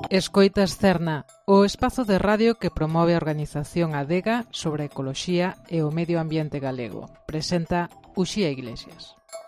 Escoitas Cerna, o espazo de radio que promove a organización Adega sobre a ecoloxía e o medio ambiente galego. Presenta Uxía Iglesias.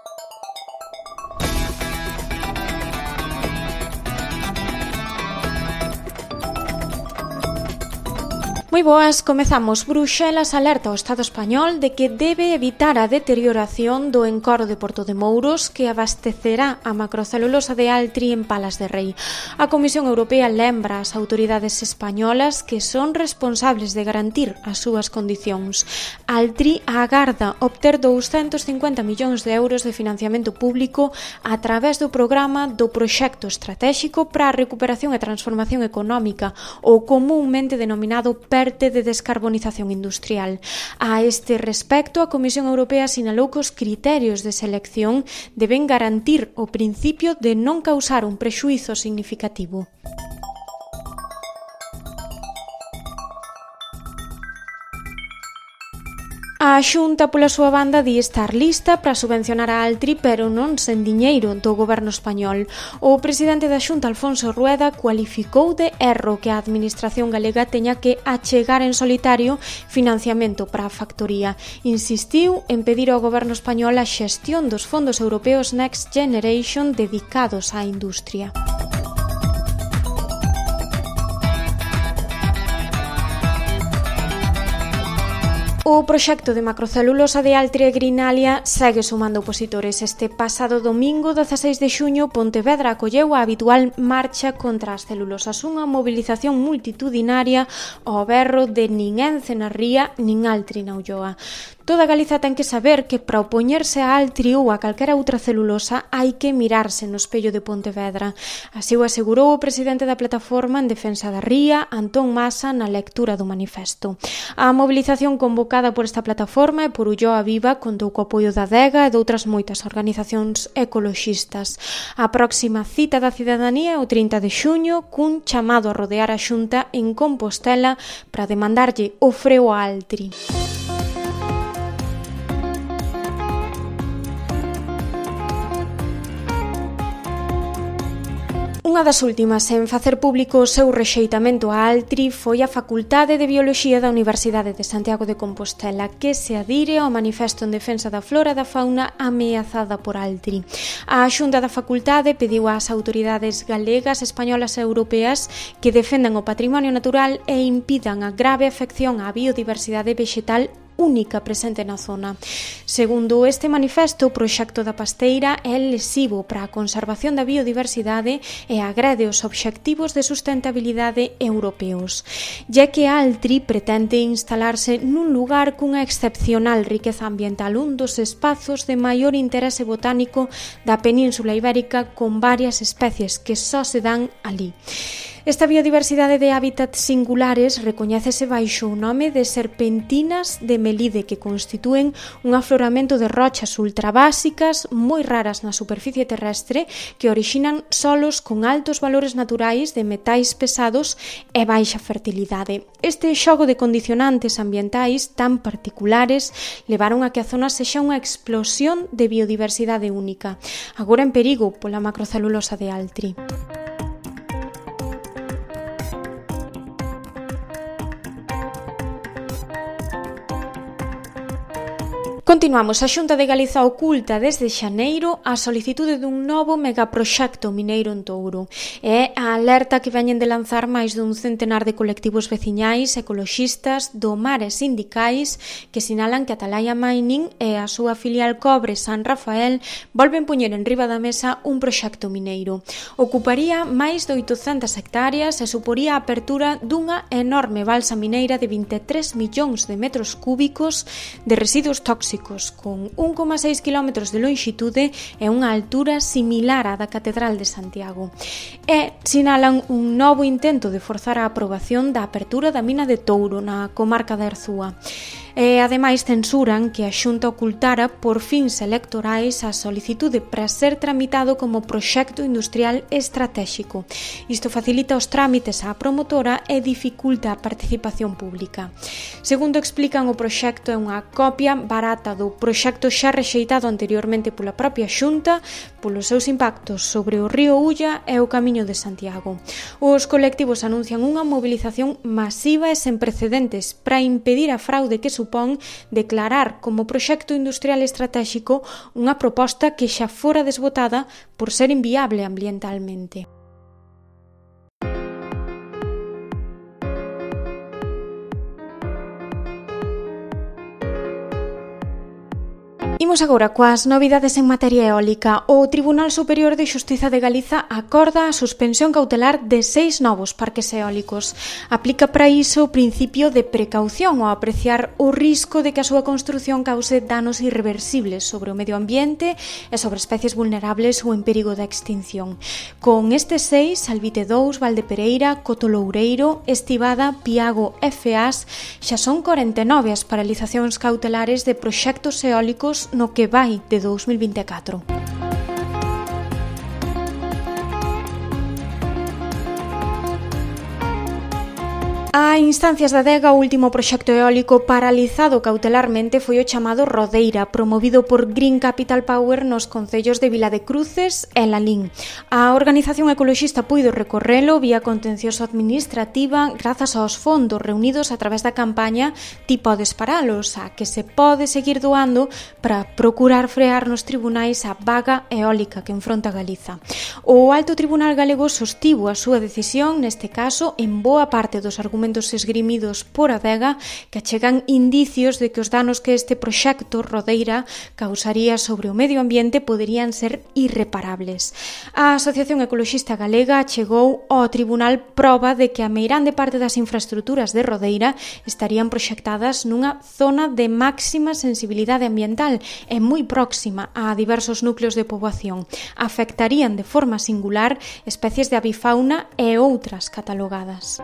Moi boas, comezamos. Bruxelas alerta ao Estado español de que debe evitar a deterioración do encoro de Porto de Mouros que abastecerá a macrocelulosa de Altri en Palas de Rei. A Comisión Europea lembra ás autoridades españolas que son responsables de garantir as súas condicións. Altri agarda obter 250 millóns de euros de financiamento público a través do programa do Proxecto Estratéxico para a Recuperación e Transformación Económica, ou comúnmente denominado PERTE de descarbonización industrial. A este respecto, a Comisión Europea sinalou que os criterios de selección deben garantir o principio de non causar un prexuízo significativo. A Xunta, pola súa banda, di estar lista para subvencionar a Altri, pero non sen diñeiro do goberno español. O presidente da Xunta, Alfonso Rueda, cualificou de erro que a administración galega teña que achegar en solitario financiamento para a factoría. Insistiu en pedir ao goberno español a xestión dos fondos europeos Next Generation dedicados á industria. O proxecto de macrocelulosa de Altri e Greenalia segue sumando opositores. Este pasado domingo, 16 de xuño, Pontevedra acolleu a habitual marcha contra as celulosas, unha mobilización multitudinaria ao berro de nin Ence na ría, nin Altri na Ulloa. Toda Galiza ten que saber que para opoñerse a Altri ou a calquera outra celulosa hai que mirarse no espello de Pontevedra. Así o asegurou o presidente da plataforma en defensa da ría, Antón Masa, na lectura do manifesto. A mobilización convocada por esta plataforma e por Ulloa Viva contou co apoio da Adega e de outras moitas organizacións ecoloxistas. A próxima cita da cidadanía é o 30 de xuño cun chamado a rodear a Xunta en Compostela para demandarlle o freo a Altri. Unha das últimas en facer público o seu rexeitamento a Altri foi a Facultade de Bioloxía da Universidade de Santiago de Compostela, que se adire ao manifesto en defensa da flora e da fauna ameazada por Altri. A Xunta da Facultade pediu ás autoridades galegas, españolas e europeas que defendan o patrimonio natural e impidan a grave afección á biodiversidade vexetal única presente na zona. Segundo este manifesto, o proxecto da pasteira é lesivo para a conservación da biodiversidade e agrede os obxectivos de sustentabilidade europeos, ya que Altri pretende instalarse nun lugar cunha excepcional riqueza ambiental, un dos espazos de maior interese botánico da Península Ibérica con varias especies que só se dan ali. Esta biodiversidade de hábitats singulares recoñécese baixo o nome de serpentinas de Melide, que constitúen un afloramento de rochas ultrabásicas moi raras na superficie terrestre que orixinan solos con altos valores naturais de metais pesados e baixa fertilidade. Este xogo de condicionantes ambientais tan particulares levaron a que a zona sexa unha explosión de biodiversidade única, agora en perigo pola macrocelulosa de Altri. Continuamos. A Xunta de Galiza oculta desde xaneiro a solicitude dun novo megaproxecto mineiro en Touro. É a alerta que veñen de lanzar máis dun centenar de colectivos veciñais, ecoloxistas, do mar e sindicais que sinalan que Atalaya Mining e a súa filial Cobre San Rafael volven poñer en riba da mesa un proxecto mineiro. Ocuparía máis de 800 hectáreas e suporía a apertura dunha enorme balsa mineira de 23 millóns de metros cúbicos de residuos tóxicos, con 1,6 km de lonxitude e unha altura similar á da Catedral de Santiago. E sinalan un novo intento de forzar a aprobación da apertura da mina de Touro na comarca da Arzúa. E, ademais, censuran que a Xunta ocultara por fins electorais a solicitude para ser tramitado como proxecto industrial estratéxico. Isto facilita os trámites á promotora e dificulta a participación pública. Segundo explican, o proxecto é unha copia barata do proxecto xa rexeitado anteriormente pola propia Xunta polos seus impactos sobre o río Ulla e o Camiño de Santiago. Os colectivos anuncian unha movilización masiva e sen precedentes para impedir a fraude que supón declarar como proxecto industrial estratéxico unha proposta que xa fora desbotada por ser inviable ambientalmente. Imos agora coas novidades en materia eólica. O Tribunal Superior de Xustiza de Galiza acorda a suspensión cautelar de 6 novos parques eólicos. Aplica para iso o principio de precaución ao apreciar o risco de que a súa construción cause danos irreversibles sobre o medio ambiente e sobre especies vulnerables ou en perigo de extinción. Con estes 6, Albite 2, Valdepereira, Cotoloureiro, Estivada, Piago e Feás, xa son 49 as paralizacións cautelares de proxectos eólicos no que vai de 2024. A instancias da Adega, o último proxecto eólico paralizado cautelarmente foi o chamado Rodeira, promovido por Green Capital Power nos concellos de Vila de Cruces e Lalín. A organización ecoloxista puido recorrelo vía contencioso administrativa grazas aos fondos reunidos a través da campaña Ti podes paralos, a que se pode seguir doando para procurar frear nos tribunais a vaga eólica que enfronta Galiza. O Alto Tribunal Galego sostivo a súa decisión, neste caso, en boa parte dos argumentos esgrimidos por Adega, que achegan indicios de que os danos que este proxecto Rodeira causaría sobre o medio ambiente poderían ser irreparables. A Asociación Ecoloxista Galega achegou ao tribunal proba de que a meirande parte das infraestruturas de Rodeira estarían proxectadas nunha zona de máxima sensibilidade ambiental e moi próxima a diversos núcleos de poboación. Afectarían de forma singular especies de avifauna e outras catalogadas.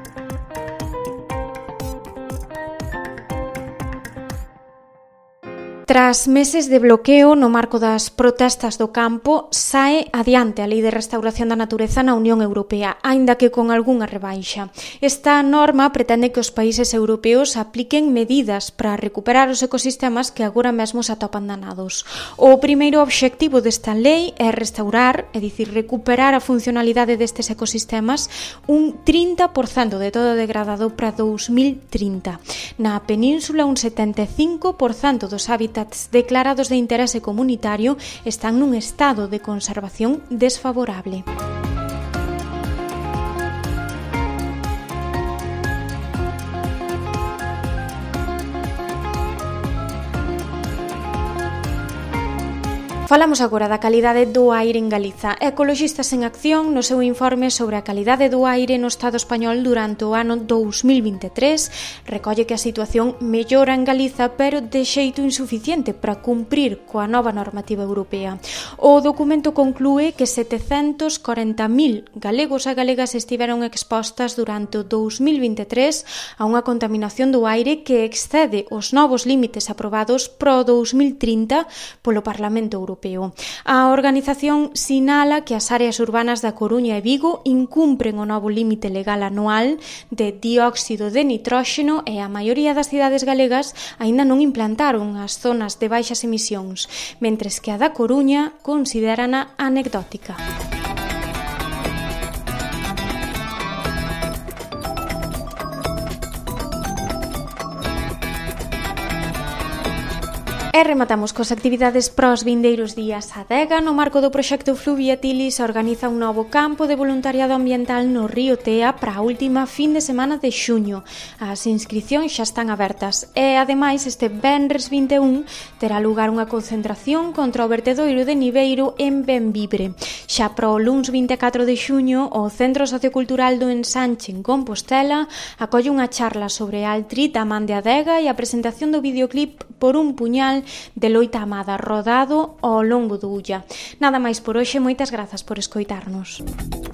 Tras meses de bloqueo no marco das protestas do campo, sae adiante a Lei de Restauración da Natureza na Unión Europea, aínda que con algunha rebaixa. Esta norma pretende que os países europeos apliquen medidas para recuperar os ecosistemas que agora mesmo se atopan danados. O primeiro obxectivo desta lei é restaurar, é dicir, recuperar a funcionalidade destes ecosistemas un 30% de todo degradado para 2030. Na península, un 75% dos hábitats declarados de interese comunitario están nun estado de conservación desfavorable. Falamos agora da calidade do aire en Galiza. Ecoloxistas en Acción, no seu informe sobre a calidade do aire no Estado español durante o ano 2023, recolle que a situación mellora en Galiza, pero de xeito insuficiente para cumprir coa nova normativa europea. O documento conclúe que 740.000 galegos e galegas estiveron expostas durante o 2023 a unha contaminación do aire que excede os novos límites aprobados pro 2030 polo Parlamento Europeo. A organización sinala que as áreas urbanas da Coruña e Vigo incumpren o novo límite legal anual de dióxido de nitróxeno e a maioría das cidades galegas aínda non implantaron as zonas de baixas emisións, mentres que a da Coruña considérana anecdótica. E rematamos cos actividades pros vindeiros días. A Adega, no marco do proxecto Fluviatilis, organiza un novo campo de voluntariado ambiental no río Tea para a última fin de semana de xuño. As inscricións xa están abertas e, ademais, este venres 21 terá lugar unha concentración contra o vertedoiro de Niveiro en Benvibre. Xa pro luns 24 de xuño, o Centro Sociocultural do Ensanche en Compostela acolle unha charla sobre Altri, Tamán de Adega e a presentación do videoclip Por un puñal de Loita Amada, rodado ao longo do Ulla. Nada máis por hoxe, moitas grazas por escoitarnos.